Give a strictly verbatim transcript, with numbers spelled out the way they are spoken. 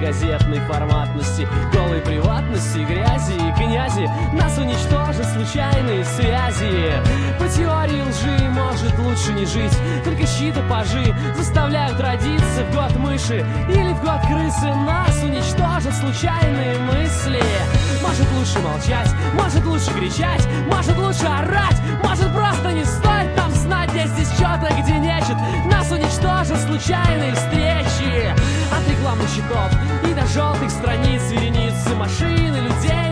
газетной форматности, голой приватности, грязи и князи. Нас уничтожат случайные связи. По теории лжи может лучше не жить, только щиты пажи заставляют родиться в год мыши или в год крысы. Нас уничтожат случайные мысли. Может лучше молчать, может лучше кричать, может лучше орать, может просто не стоит нам знать, где здесь что-то, где нечет. Нас уничтожат случайные встречи. От рекламных щитов и до желтых страниц вереницы машин и людей